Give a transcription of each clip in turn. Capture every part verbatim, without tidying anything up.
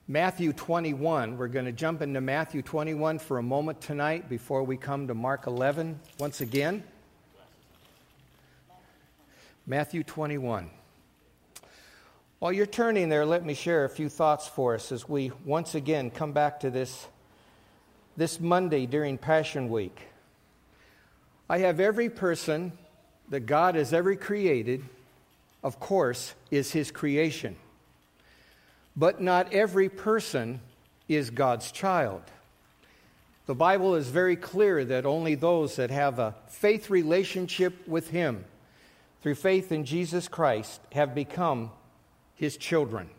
Matthew twenty-one. We're going to jump into Matthew twenty-one for a moment tonight before we come to Mark eleven once again. Matthew twenty-one. While you're turning there, let me share a few thoughts for us as we once again come back to this, this Monday during Passion Week. I have every person that God has ever created, of course, is His creation. But not every person is God's child. The Bible is very clear that only those that have a faith relationship with Him through faith in Jesus Christ have become His children.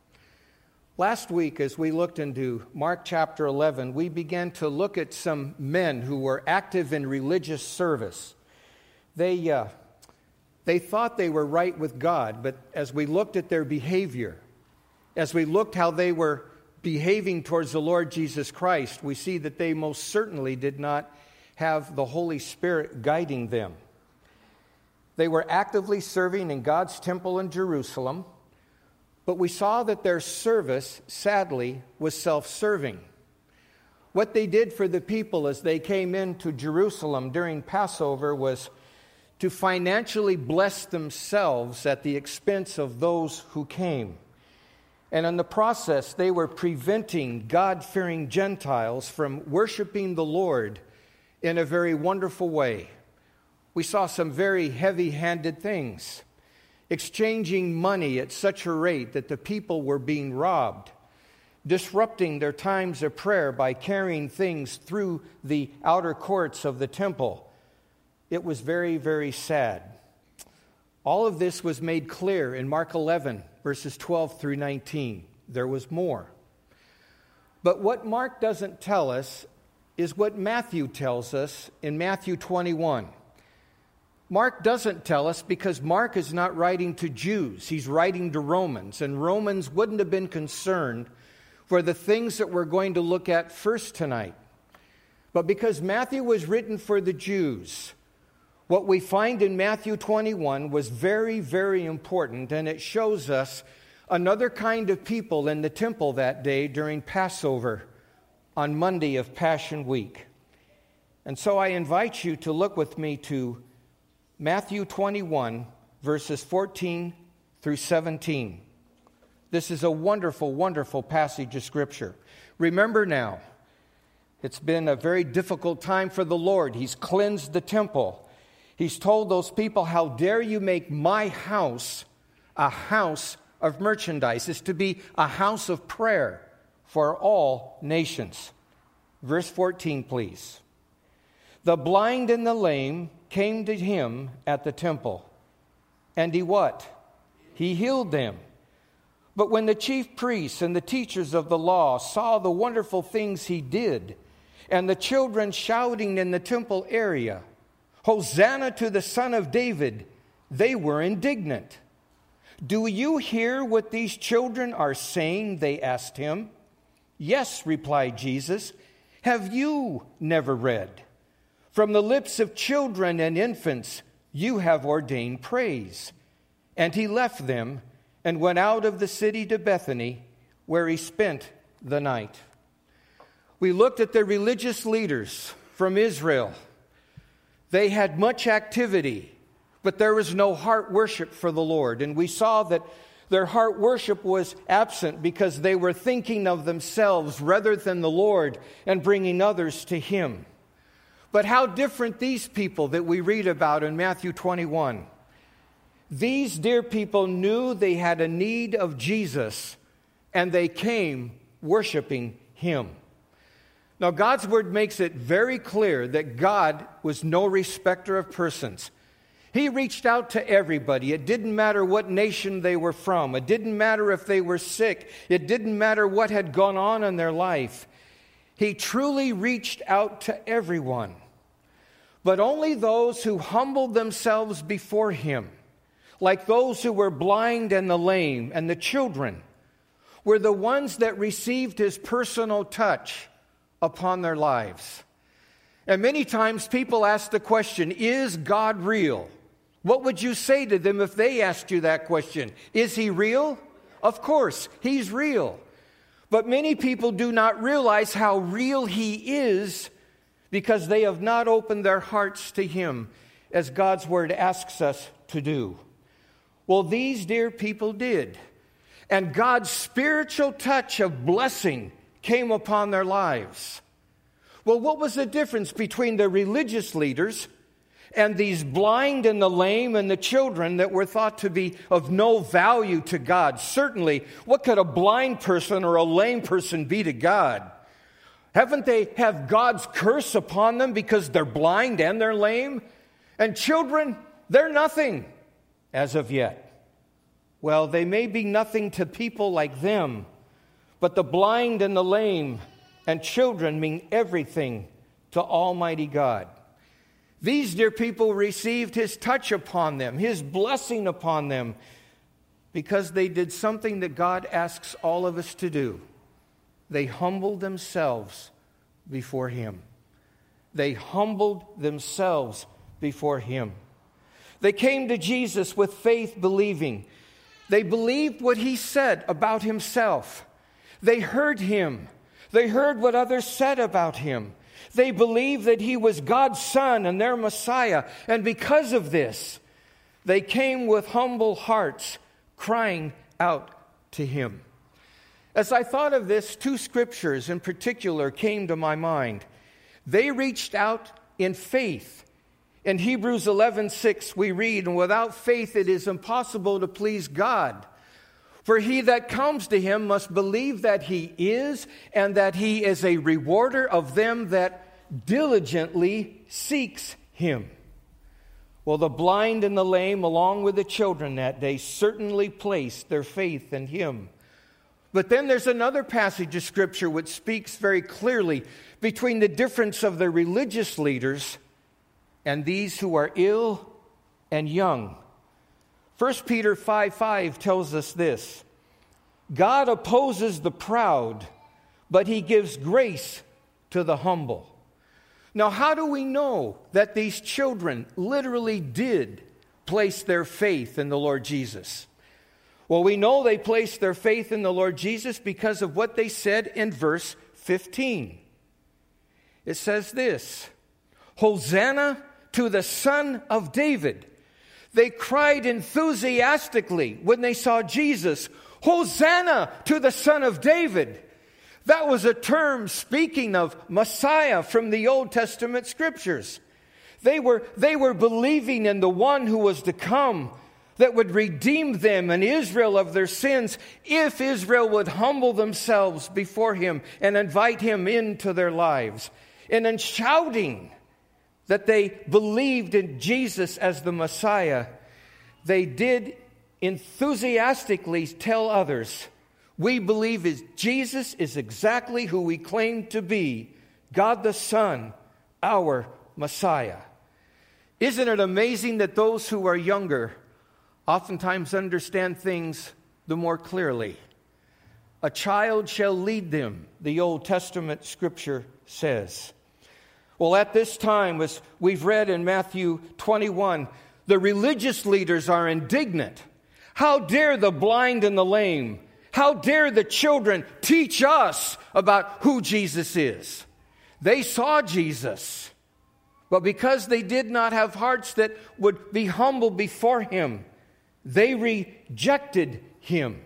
Last week, as we looked into Mark chapter eleven, we began to look at some men who were active in religious service. They, uh, they thought they were right with God, but as we looked at their behavior, as we looked how they were behaving towards the Lord Jesus Christ, we see that they most certainly did not have the Holy Spirit guiding them. They were actively serving in God's temple in Jerusalem, but we saw that their service, sadly, was self-serving. What they did for the people as they came into Jerusalem during Passover was to financially bless themselves at the expense of those who came. And in the process, they were preventing God-fearing Gentiles from worshiping the Lord in a very wonderful way. We saw some very heavy-handed things, exchanging money at such a rate that the people were being robbed, disrupting their times of prayer by carrying things through the outer courts of the temple. It was very, very sad. All of this was made clear in Mark eleven, verses twelve through nineteen. There was more. But what Mark doesn't tell us is what Matthew tells us in Matthew twenty-one. Mark doesn't tell us because Mark is not writing to Jews. He's writing to Romans, and Romans wouldn't have been concerned for the things that we're going to look at first tonight. But because Matthew was written for the Jews, what we find in Matthew twenty-one was very, very important, and it shows us another kind of people in the temple that day during Passover on Monday of Passion Week. And so I invite you to look with me to Matthew twenty-one, verses fourteen through seventeen. This is a wonderful, wonderful passage of Scripture. Remember now, it's been a very difficult time for the Lord. He's cleansed the temple. He's told those people, how dare you make my house a house of merchandise? It's to be a house of prayer for all nations. Verse fourteen, please. The blind and the lame came to him at the temple. And he what? He healed them. But when the chief priests and the teachers of the law saw the wonderful things he did, and the children shouting in the temple area, Hosanna to the Son of David, they were indignant. Do you hear what these children are saying? They asked him. Yes, replied Jesus. Have you never read? From the lips of children and infants, you have ordained praise. And he left them and went out of the city to Bethany, where he spent the night. We looked at the religious leaders from Israel. They had much activity, but there was no heart worship for the Lord. And we saw that their heart worship was absent because they were thinking of themselves rather than the Lord and bringing others to Him. But how different these people that we read about in Matthew twenty-one. These dear people knew they had a need of Jesus, and they came worshiping Him. Now, God's Word makes it very clear that God was no respecter of persons. He reached out to everybody. It didn't matter what nation they were from. It didn't matter if they were sick. It didn't matter what had gone on in their life. He truly reached out to everyone. But only those who humbled themselves before Him, like those who were blind and the lame and the children, were the ones that received His personal touch upon their lives. And many times people ask the question, is God real? What would you say to them if they asked you that question? Is He real? Of course, He's real. But many people do not realize how real He is because they have not opened their hearts to Him as God's Word asks us to do. Well, these dear people did. And God's spiritual touch of blessing came upon their lives. Well, what was the difference between the religious leaders and these blind and the lame and the children that were thought to be of no value to God? Certainly, what could a blind person or a lame person be to God? Haven't they have God's curse upon them because they're blind and they're lame? And children, they're nothing as of yet. Well, they may be nothing to people like them, but the blind and the lame and children mean everything to Almighty God. These dear people received His touch upon them, His blessing upon them, because they did something that God asks all of us to do. They humbled themselves before Him. They humbled themselves before Him. They came to Jesus with faith, believing. They believed what He said about Himself. They heard Him. They heard what others said about Him. They believed that He was God's Son and their Messiah. And because of this, they came with humble hearts, crying out to Him. As I thought of this, two scriptures in particular came to my mind. They reached out in faith. In Hebrews eleven six we read, "And without faith it is impossible to please God. For he that comes to Him must believe that He is, and that He is a rewarder of them that diligently seeks Him." Well, the blind and the lame, along with the children that day, certainly placed their faith in Him. But then there's another passage of Scripture which speaks very clearly between the difference of the religious leaders and these who are ill and young. First Peter five five tells us this: "God opposes the proud, but He gives grace to the humble." Now, how do we know that these children literally did place their faith in the Lord Jesus? Well, we know they placed their faith in the Lord Jesus because of what they said in verse fifteen. It says this: "Hosanna to the Son of David." They cried enthusiastically when they saw Jesus, "Hosanna to the Son of David." That was a term speaking of Messiah from the Old Testament Scriptures. They were, they were believing in the one who was to come, that would redeem them and Israel of their sins if Israel would humble themselves before Him and invite Him into their lives. And in shouting that they believed in Jesus as the Messiah, they did enthusiastically tell others, "We believe is Jesus is exactly who we claim to be, God the Son, our Messiah." Isn't it amazing that those who are younger oftentimes understand things the more clearly? "A child shall lead them," the Old Testament Scripture says. Well, at this time, as we've read in Matthew twenty-one, the religious leaders are indignant. How dare the blind and the lame, how dare the children teach us about who Jesus is? They saw Jesus, but because they did not have hearts that would be humble before Him, they rejected Him.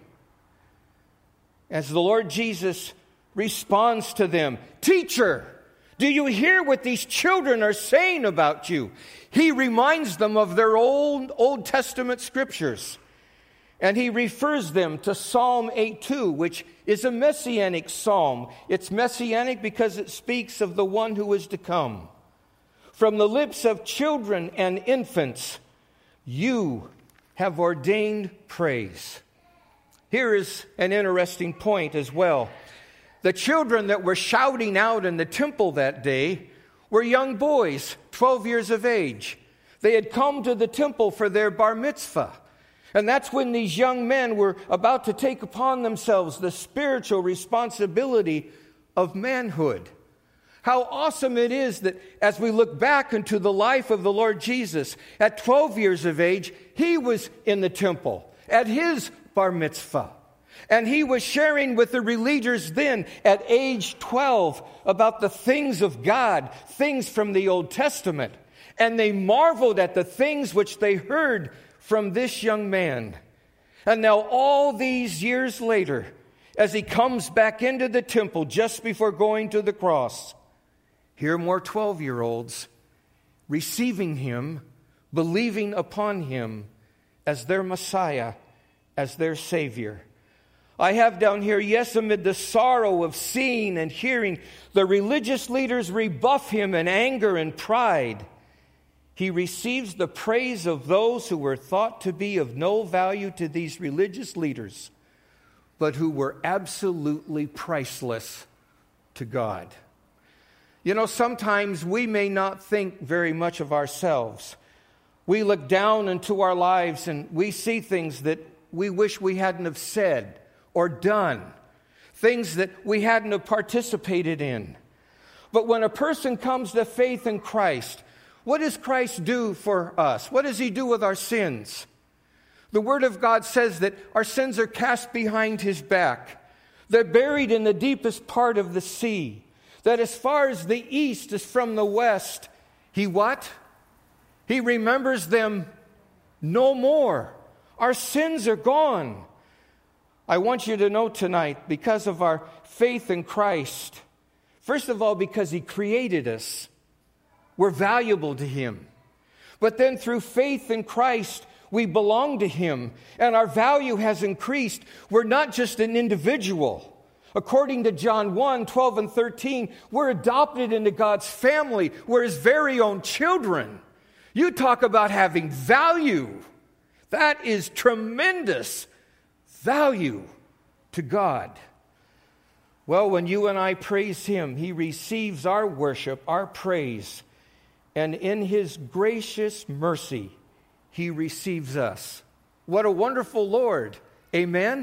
As the Lord Jesus responds to them, "Teacher, do you hear what these children are saying about you?" He reminds them of their old Old Testament Scriptures. And He refers them to Psalm eight two, which is a messianic psalm. It's messianic because it speaks of the one who is to come. "From the lips of children and infants, you have ordained praise." Here is an interesting point as well. The children that were shouting out in the temple that day were young boys, twelve years of age. They had come to the temple for their bar mitzvah. And that's when these young men were about to take upon themselves the spiritual responsibility of manhood. How awesome it is that as we look back into the life of the Lord Jesus, at twelve years of age, He was in the temple at His bar mitzvah. And he was sharing with the religious then at age twelve about the things of God, things from the Old Testament. And they marveled at the things which they heard from this young man. And now all these years later, as he comes back into the temple just before going to the cross, here more twelve-year-olds receiving him, believing upon him as their Messiah, as their Savior. I have down here, yes, amid the sorrow of seeing and hearing the religious leaders rebuff him in anger and pride, he receives the praise of those who were thought to be of no value to these religious leaders, but who were absolutely priceless to God. You know, sometimes we may not think very much of ourselves. We look down into our lives and we see things that we wish we hadn't have said or done, things that we hadn't have participated in. But when a person comes to faith in Christ, what does Christ do for us? What does he do with our sins? The Word of God says that our sins are cast behind his back. They're buried in the deepest part of the sea. That as far as the east is from the west, he what? He remembers them no more. Our sins are gone. I want you to know tonight, because of our faith in Christ, first of all, because he created us, we're valuable to him. But then through faith in Christ, we belong to him, and our value has increased. We're not just an individual. According to John one, twelve and thirteen, we're adopted into God's family. We're his very own children. You talk about having value. That is tremendous value to God. Well, when you and I praise him, he receives our worship, our praise, and in his gracious mercy, he receives us. What a wonderful Lord. Amen?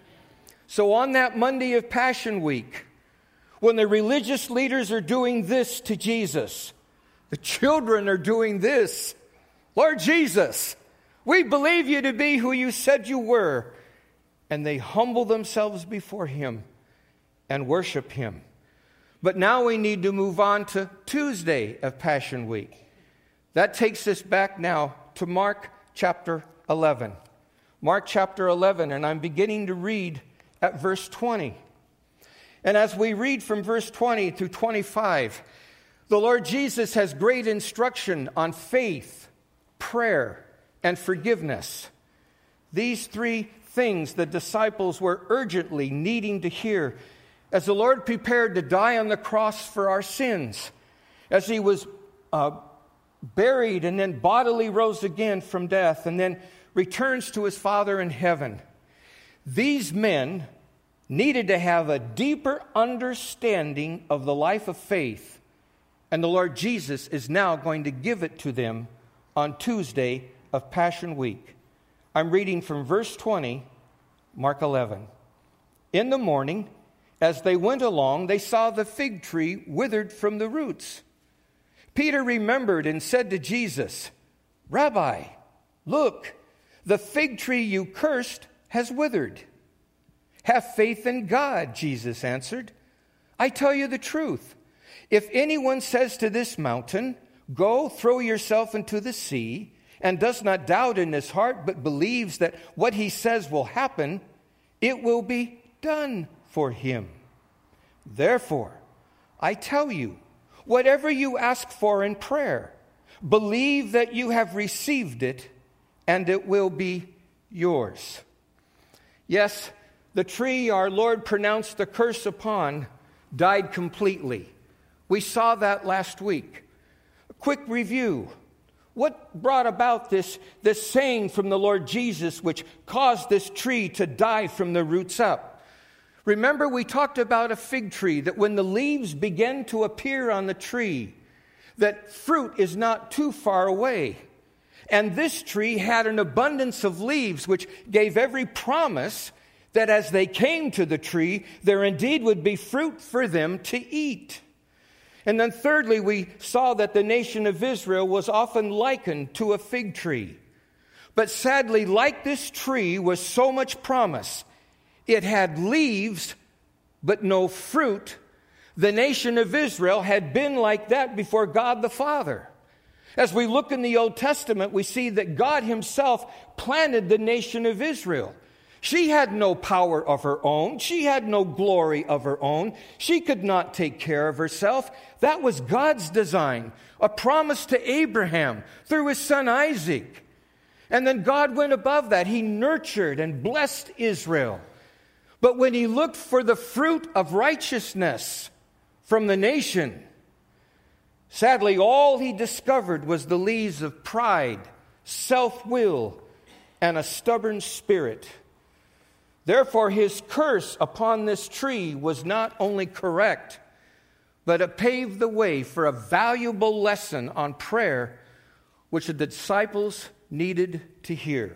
So on that Monday of Passion Week, when the religious leaders are doing this to Jesus, the children are doing this. Lord Jesus, we believe you to be who you said you were. And they humble themselves before him and worship him. But now we need to move on to Tuesday of Passion Week. That takes us back now to Mark chapter eleven. Mark chapter eleven, and I'm beginning to read at verse twenty. And as we read from verse twenty through twenty-five, the Lord Jesus has great instruction on faith, prayer, and forgiveness. These three things the disciples were urgently needing to hear as the Lord prepared to die on the cross for our sins, as he was uh, buried and then bodily rose again from death and then returns to his Father in heaven. These men needed to have a deeper understanding of the life of faith, and the Lord Jesus is now going to give it to them on Tuesday of Passion Week. I'm reading from verse twenty, Mark eleven. In the morning, as they went along, they saw the fig tree withered from the roots. Peter remembered and said to Jesus, Rabbi, look, the fig tree you cursed has withered. Have faith in God, Jesus answered. I tell you the truth. If anyone says to this mountain, go throw yourself into the sea, and does not doubt in his heart, but believes that what he says will happen, it will be done for him. Therefore, I tell you, whatever you ask for in prayer, believe that you have received it, and it will be yours. Yes, the tree our Lord pronounced the curse upon died completely. We saw that last week. A quick review. What brought about this, this saying from the Lord Jesus which caused this tree to die from the roots up? Remember, we talked about a fig tree, that when the leaves begin to appear on the tree, that fruit is not too far away. And this tree had an abundance of leaves, which gave every promise that as they came to the tree, there indeed would be fruit for them to eat. And then thirdly, we saw that the nation of Israel was often likened to a fig tree. But sadly, like this tree was so much promise, it had leaves but no fruit. The nation of Israel had been like that before God the Father. As we look in the Old Testament, we see that God himself planted the nation of Israel. She had no power of her own. She had no glory of her own. She could not take care of herself. That was God's design, a promise to Abraham through his son Isaac. And then God went above that. He nurtured and blessed Israel. But when he looked for the fruit of righteousness from the nation, sadly, all he discovered was the leaves of pride, self-will, and a stubborn spirit. Therefore, his curse upon this tree was not only correct, but it paved the way for a valuable lesson on prayer, which the disciples needed to hear.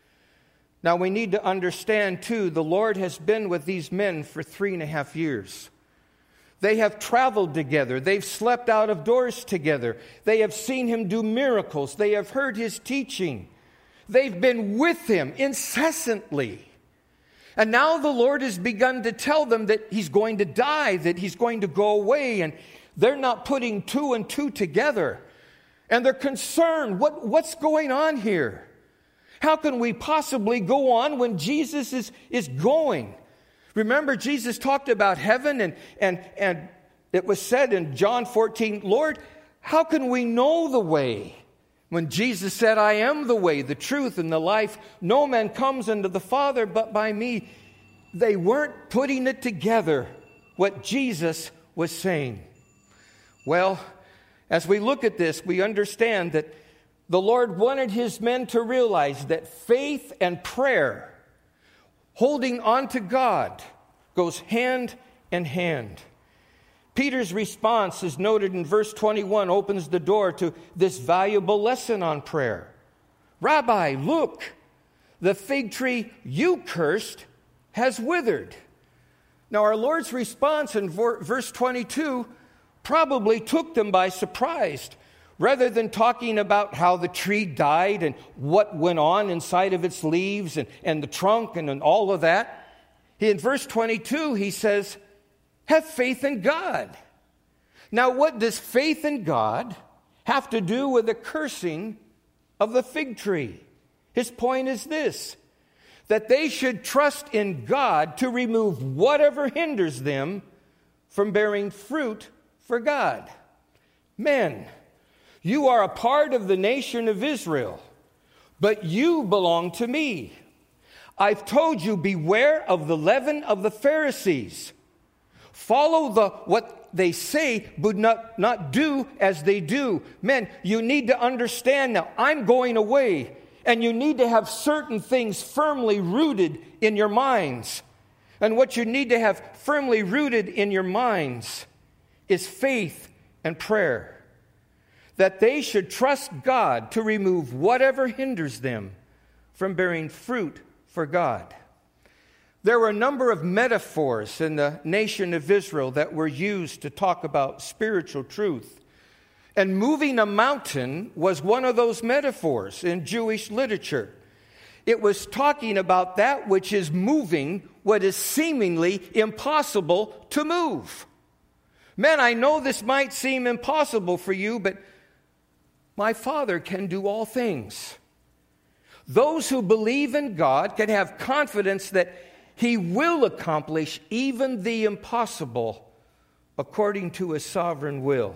Now, we need to understand, too, the Lord has been with these men for three and a half years. They have traveled together. They've slept out of doors together. They have seen him do miracles. They have heard his teaching. They've been with him incessantly. And now the Lord has begun to tell them that he's going to die, that he's going to go away, and they're not putting two and two together. And they're concerned. What, what's going on here? How can we possibly go on when Jesus is, is going? Remember, Jesus talked about heaven, and, and, and it was said in John fourteen, Lord, how can we know the way? When Jesus said, I am the way, the truth, and the life, no man comes unto the Father but by me. They weren't putting it together, what Jesus was saying. Well, as we look at this, we understand that the Lord wanted his men to realize that faith and prayer, holding on to God, goes hand in hand. Peter's response, is noted in verse twenty-one, opens the door to this valuable lesson on prayer. Rabbi, look, the fig tree you cursed has withered. Now, our Lord's response in verse twenty-two probably took them by surprise. Rather than talking about how the tree died and what went on inside of its leaves and, and the trunk and, and all of that, he, in verse twenty-two, he says, have faith in God. Now, what does faith in God have to do with the cursing of the fig tree? His point is this, that they should trust in God to remove whatever hinders them from bearing fruit for God. Men, you are a part of the nation of Israel, but you belong to me. I've told you, beware of the leaven of the Pharisees. Follow the what they say, but not, not do as they do. Men, you need to understand now, I'm going away, and you need to have certain things firmly rooted in your minds. And what you need to have firmly rooted in your minds is faith and prayer. That they should trust God to remove whatever hinders them from bearing fruit for God. There were a number of metaphors in the nation of Israel that were used to talk about spiritual truth. And moving a mountain was one of those metaphors in Jewish literature. It was talking about that which is moving what is seemingly impossible to move. Men, I know this might seem impossible for you, but my Father can do all things. Those who believe in God can have confidence that He will accomplish even the impossible according to His sovereign will.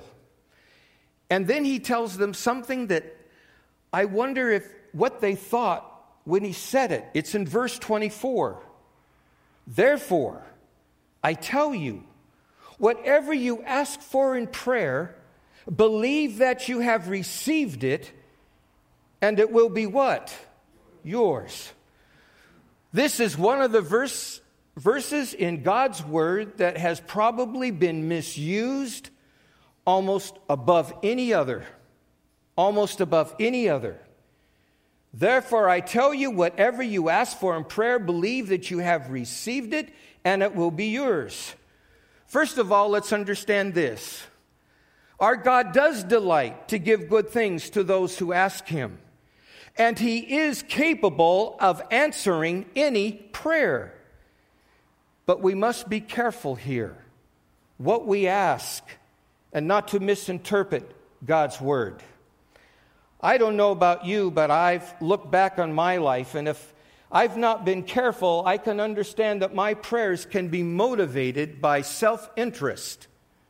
And then He tells them something that I wonder if what they thought when He said it. It's in verse twenty-four. Therefore, I tell you, whatever you ask for in prayer, believe that you have received it, and it will be what? Yours. This is one of the verse, verses in God's Word that has probably been misused almost above any other. Almost above any other. Therefore, I tell you, whatever you ask for in prayer, believe that you have received it, and it will be yours. First of all, let's understand this. Our God does delight to give good things to those who ask Him. And He is capable of answering any prayer. But we must be careful here what we ask and not to misinterpret God's word. I don't know about you, but I've looked back on my life, and if I've not been careful, I can understand that my prayers can be motivated by self-interest,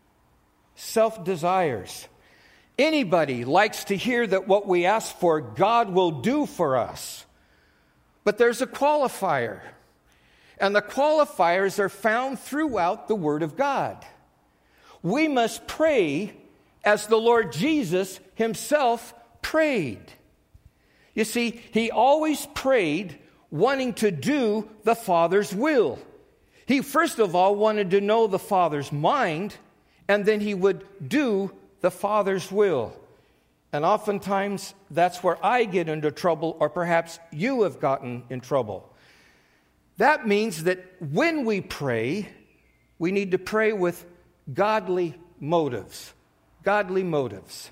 self-desires. Anybody likes to hear that what we ask for, God will do for us. But there's a qualifier. And the qualifiers are found throughout the Word of God. We must pray as the Lord Jesus himself prayed. You see, he always prayed wanting to do the Father's will. He first of all wanted to know the Father's mind, and then he would do the Father's will. And oftentimes, that's where I get into trouble, or perhaps you have gotten in trouble. That means that when we pray, we need to pray with godly motives. Godly motives.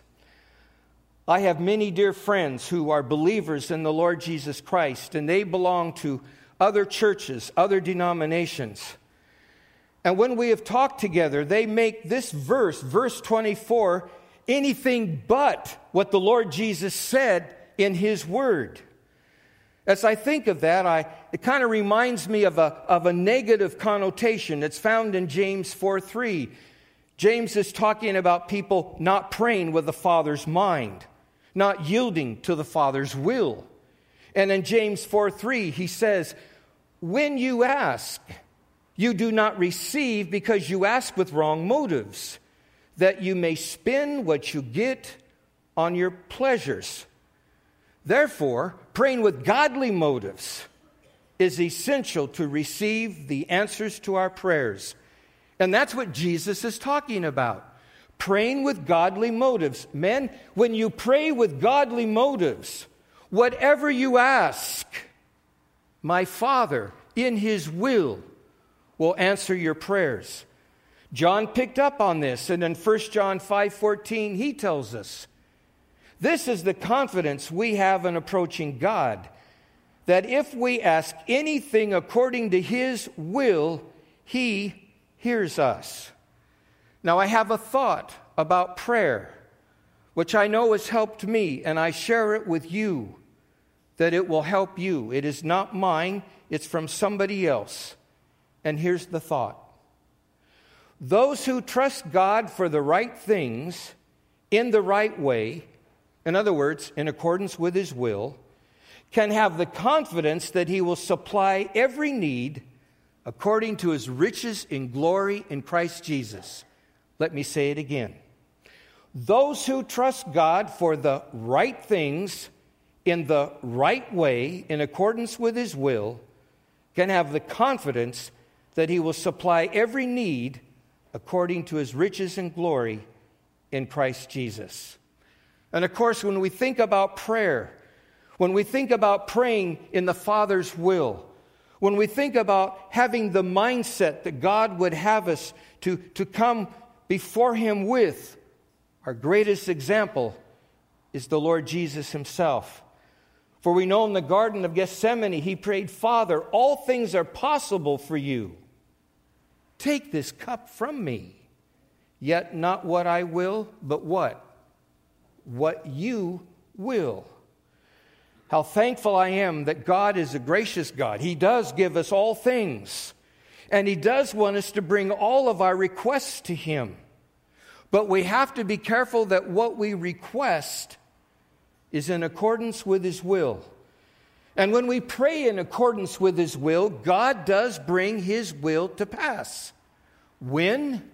I have many dear friends who are believers in the Lord Jesus Christ, and they belong to other churches, other denominations. And when we have talked together, they make this verse, verse twenty-four, anything but what the Lord Jesus said in his word. As I think of that, I, it kind of reminds me of a, of a negative connotation that's found in James four three. James is talking about people not praying with the Father's mind, not yielding to the Father's will. And in James four three, he says, when you ask, you do not receive because you ask with wrong motives, that you may spend what you get on your pleasures. Therefore, praying with godly motives is essential to receive the answers to our prayers. And that's what Jesus is talking about. Praying with godly motives. Men, when you pray with godly motives, whatever you ask, my Father, in his will, will answer your prayers. John picked up on this, and in First John five fourteen, he tells us, this is the confidence we have in approaching God, that if we ask anything according to his will, he hears us. Now, I have a thought about prayer, which I know has helped me, and I share it with you, that it will help you. It is not mine, it's from somebody else. And here's the thought. Those who trust God for the right things in the right way, in other words, in accordance with his will, can have the confidence that he will supply every need according to his riches in glory in Christ Jesus. Let me say it again. Those who trust God for the right things in the right way, in accordance with his will, can have the confidence that he will supply every need according to his riches and glory in Christ Jesus. And of course, when we think about prayer, when we think about praying in the Father's will, when we think about having the mindset that God would have us to, to come before him with, our greatest example is the Lord Jesus himself. For we know in the Garden of Gethsemane, he prayed, Father, all things are possible for you. Take this cup from me. Yet not what I will, but what? What you will. How thankful I am that God is a gracious God. He does give us all things. And he does want us to bring all of our requests to him. But we have to be careful that what we request is in accordance with his will. And when we pray in accordance with his will, God does bring his will to pass. When?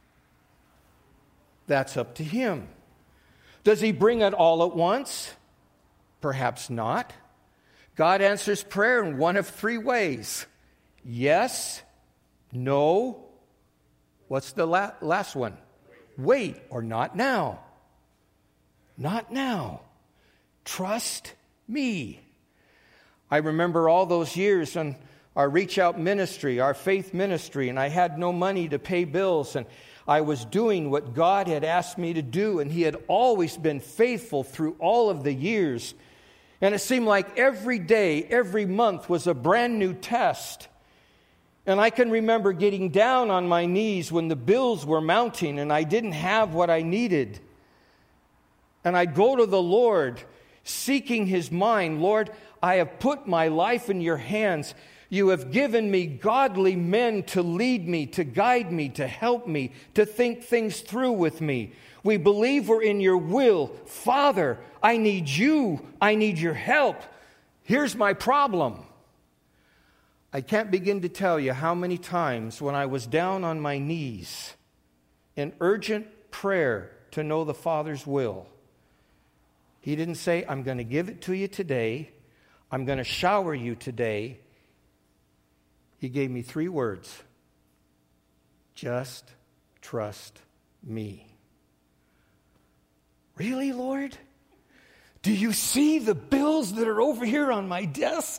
That's up to him. Does he bring it all at once? Perhaps not. God answers prayer in one of three ways. Yes, no. What's the la- last one? Wait, or not now. Not now. Trust me. I remember all those years in our Reach Out ministry, our faith ministry, and I had no money to pay bills, and I was doing what God had asked me to do, and he had always been faithful through all of the years. And it seemed like every day, every month was a brand new test. And I can remember getting down on my knees when the bills were mounting and I didn't have what I needed. And I'd go to the Lord, seeking His mind. Lord, I have put my life in your hands. You have given me godly men to lead me, to guide me, to help me, to think things through with me. We believe we're in your will. Father, I need you. I need your help. Here's my problem. I can't begin to tell you how many times when I was down on my knees in urgent prayer to know the Father's will, He didn't say, I'm going to give it to you today. I'm going to shower you today. He gave me three words. Just trust me. Really, Lord? Do you see the bills that are over here on my desk?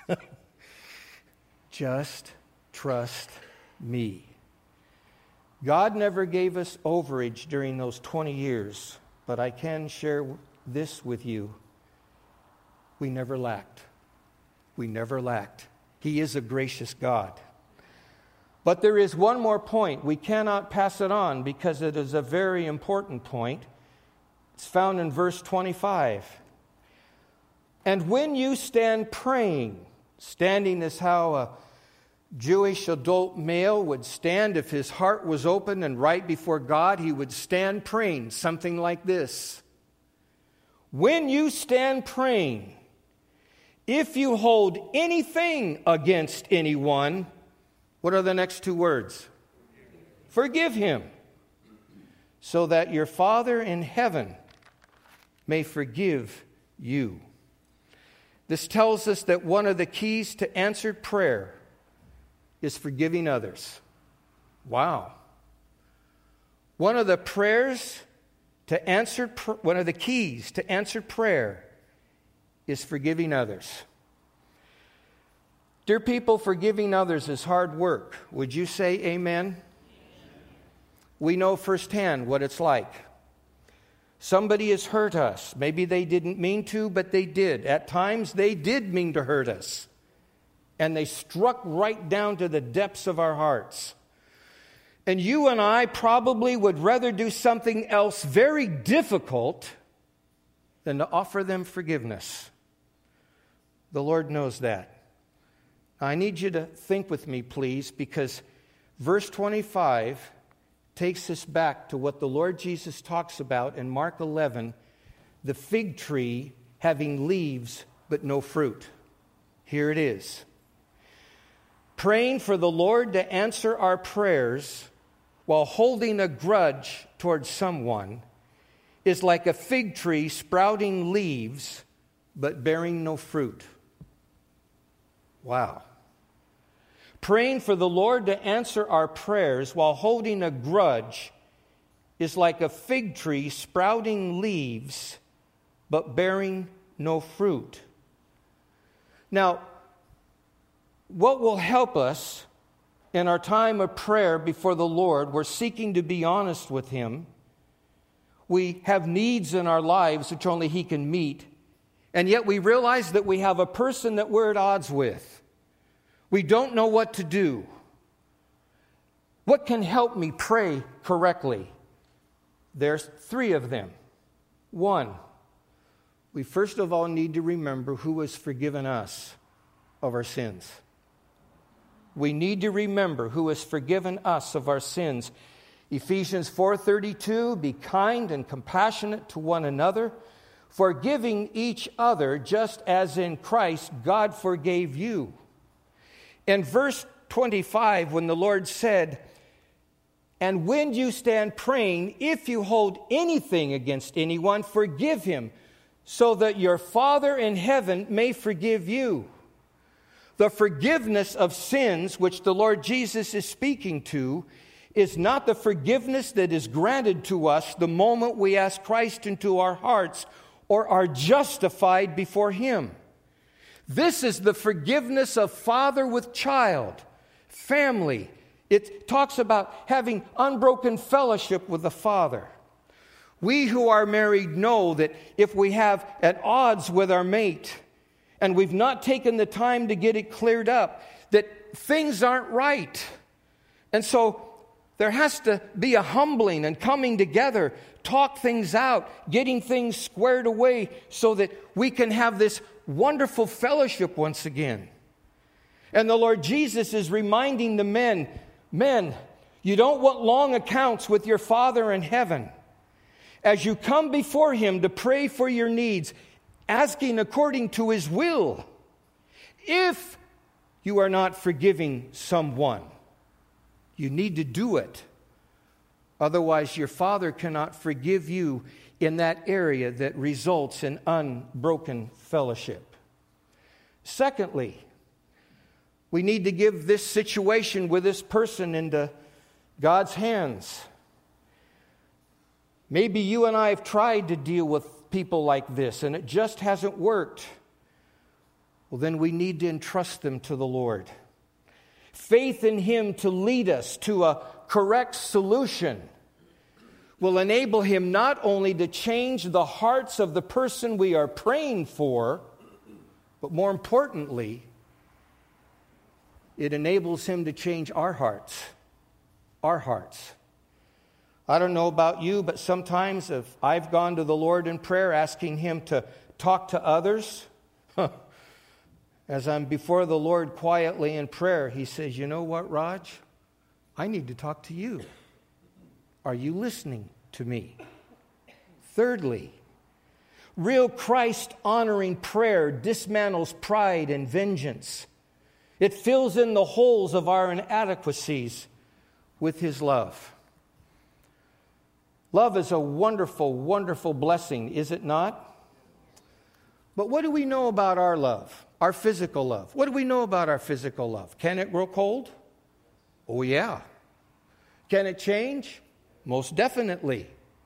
Just trust me. God never gave us overage during those twenty years, but I can share this with you. We never lacked. We never lacked. He is a gracious God. But there is one more point. We cannot pass it on because it is a very important point. It's found in verse twenty-five. And when you stand praying, standing is how a Jewish adult male would stand if his heart was open and right before God. He would stand praying, something like this. When you stand praying, if you hold anything against anyone, what are the next two words? Forgive him, so that your Father in heaven may forgive you. This tells us that one of the keys to answered prayer is forgiving others. Wow. One of the prayers to answer, one of the keys to answered prayer is forgiving others. Dear people, forgiving others is hard work. Would you say amen? We know firsthand what it's like. Somebody has hurt us. Maybe they didn't mean to, but they did. At times, they did mean to hurt us. And they struck right down to the depths of our hearts. And you and I probably would rather do something else very difficult than to offer them forgiveness. The Lord knows that. I need you to think with me, please, because verse twenty-five takes us back to what the Lord Jesus talks about in Mark eleven, the fig tree having leaves but no fruit. Here it is. Praying for the Lord to answer our prayers while holding a grudge towards someone is like a fig tree sprouting leaves but bearing no fruit. Wow. Praying for the Lord to answer our prayers while holding a grudge is like a fig tree sprouting leaves but bearing no fruit. Now, what will help us in our time of prayer before the Lord? We're seeking to be honest with Him. We have needs in our lives which only He can meet. And yet we realize that we have a person that we're at odds with. We don't know what to do. What can help me pray correctly? There's three of them. One, we first of all need to remember who has forgiven us of our sins. We need to remember who has forgiven us of our sins. Ephesians four thirty-two, be kind and compassionate to one another, forgiving each other just as in Christ God forgave you. In verse twenty-five, when the Lord said, and when you stand praying, if you hold anything against anyone, forgive him, so that your Father in heaven may forgive you. The forgiveness of sins, which the Lord Jesus is speaking to, is not the forgiveness that is granted to us the moment we ask Christ into our hearts or are justified before Him. This is the forgiveness of father with child, family. It talks about having unbroken fellowship with the Father. We who are married know that if we have at odds with our mate, and we've not taken the time to get it cleared up, that things aren't right. And so there has to be a humbling and coming together, talk things out, getting things squared away so that we can have this wonderful fellowship once again. And the Lord Jesus is reminding the men, men, you don't want long accounts with your Father in heaven. As you come before Him to pray for your needs, asking according to His will, if you are not forgiving someone, you need to do it. Otherwise, your Father cannot forgive you in that area that results in unbroken fellowship. Secondly, we need to give this situation with this person into God's hands. Maybe you and I have tried to deal with people like this and it just hasn't worked. Well, then we need to entrust them to the Lord. Faith in Him to lead us to a correct solution will enable Him not only to change the hearts of the person we are praying for, but more importantly, it enables Him to change our hearts. Our hearts. I don't know about you, but sometimes if I've gone to the Lord in prayer asking Him to talk to others, as I'm before the Lord quietly in prayer, He says, you know what, Raj? I need to talk to you. Are you listening to me? Thirdly, real Christ-honoring prayer dismantles pride and vengeance. It fills in the holes of our inadequacies with His love. Love is a wonderful, wonderful blessing, is it not? But what do we know about our love, our physical love? What do we know about our physical love? Can it grow cold? Oh, yeah. Can it change? Most definitely.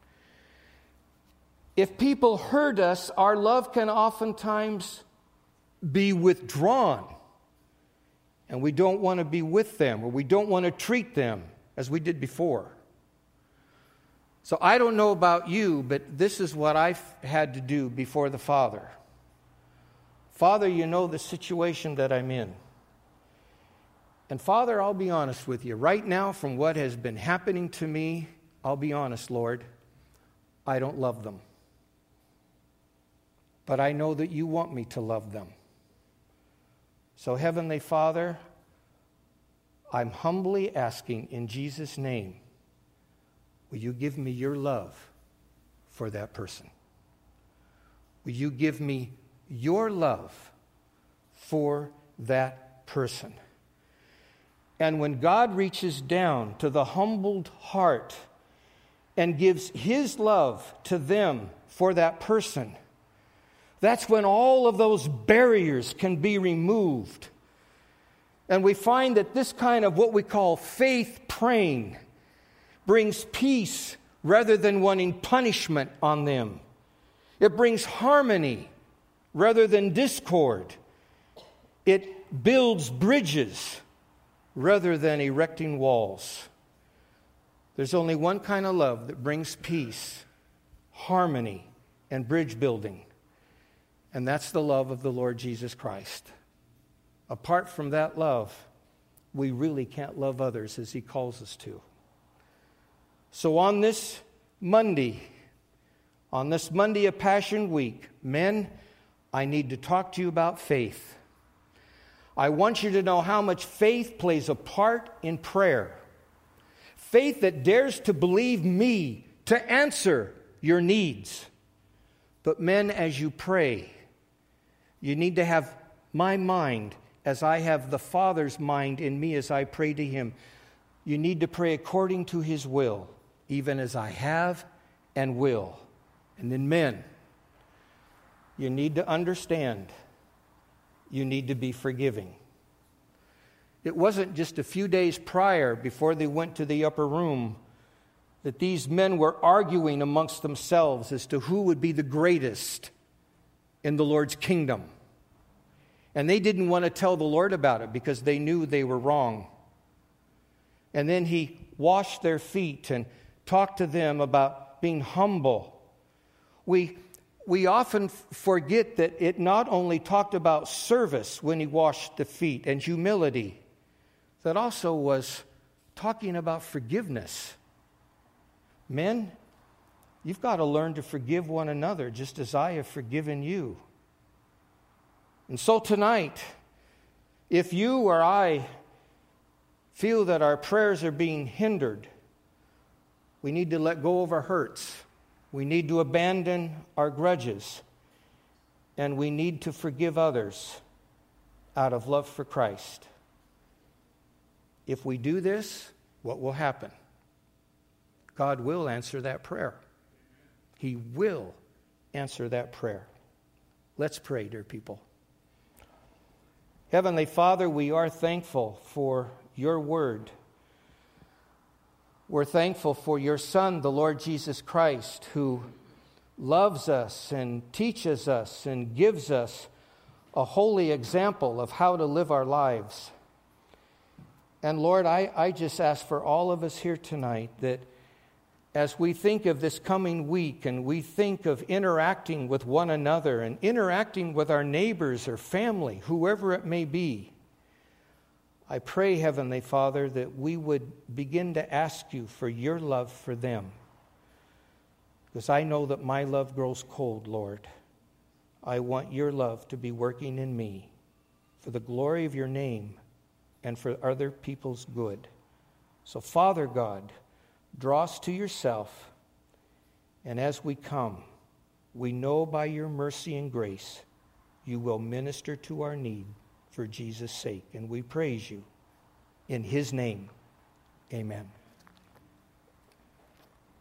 If people hurt us, our love can oftentimes be withdrawn. And we don't want to be with them, or we don't want to treat them as we did before. So I don't know about you, but this is what I've had to do before the Father. Father, you know the situation that I'm in. And Father, I'll be honest with you. Right now, from what has been happening to me, I'll be honest, Lord, I don't love them. But I know that you want me to love them. So, Heavenly Father, I'm humbly asking in Jesus' name, will you give me your love for that person? Will you give me your love for that person? And when God reaches down to the humbled heart and gives His love to them for that person, that's when all of those barriers can be removed. And we find that this kind of what we call faith praying brings peace rather than wanting punishment on them. It brings harmony rather than discord. It builds bridges rather than erecting walls. There's only one kind of love that brings peace, harmony, and bridge building. And that's the love of the Lord Jesus Christ. Apart from that love, we really can't love others as He calls us to. So on this Monday, on this Monday of Passion Week, men, I need to talk to you about faith. I want you to know how much faith plays a part in prayer. Faith that dares to believe me to answer your needs. But men, as you pray, you need to have my mind as I have the Father's mind in me as I pray to Him. You need to pray according to His will, even as I have and will. And then men, you need to understand, you need to be forgiving. It wasn't just a few days prior, before they went to the upper room, that these men were arguing amongst themselves as to who would be the greatest in the Lord's kingdom. And they didn't want to tell the Lord about it because they knew they were wrong. And then He washed their feet and talked to them about being humble. We, we often forget that it not only talked about service when He washed the feet and humility, that also was talking about forgiveness. Men, you've got to learn to forgive one another just as I have forgiven you. And so tonight, if you or I feel that our prayers are being hindered, we need to let go of our hurts. We need to abandon our grudges. And we need to forgive others out of love for Christ. If we do this, what will happen? God will answer that prayer. He will answer that prayer. Let's pray, dear people. Heavenly Father, we are thankful for your word. We're thankful for your Son, the Lord Jesus Christ, who loves us and teaches us and gives us a holy example of how to live our lives. And Lord, I, I just ask for all of us here tonight that as we think of this coming week and we think of interacting with one another and interacting with our neighbors or family, whoever it may be, I pray, Heavenly Father, that we would begin to ask you for your love for them. Because I know that my love grows cold, Lord. I want your love to be working in me for the glory of your name and for other people's good. So, Father God, draw us to yourself, and as we come, we know by your mercy and grace you will minister to our need for Jesus' sake. And we praise you in his name. Amen.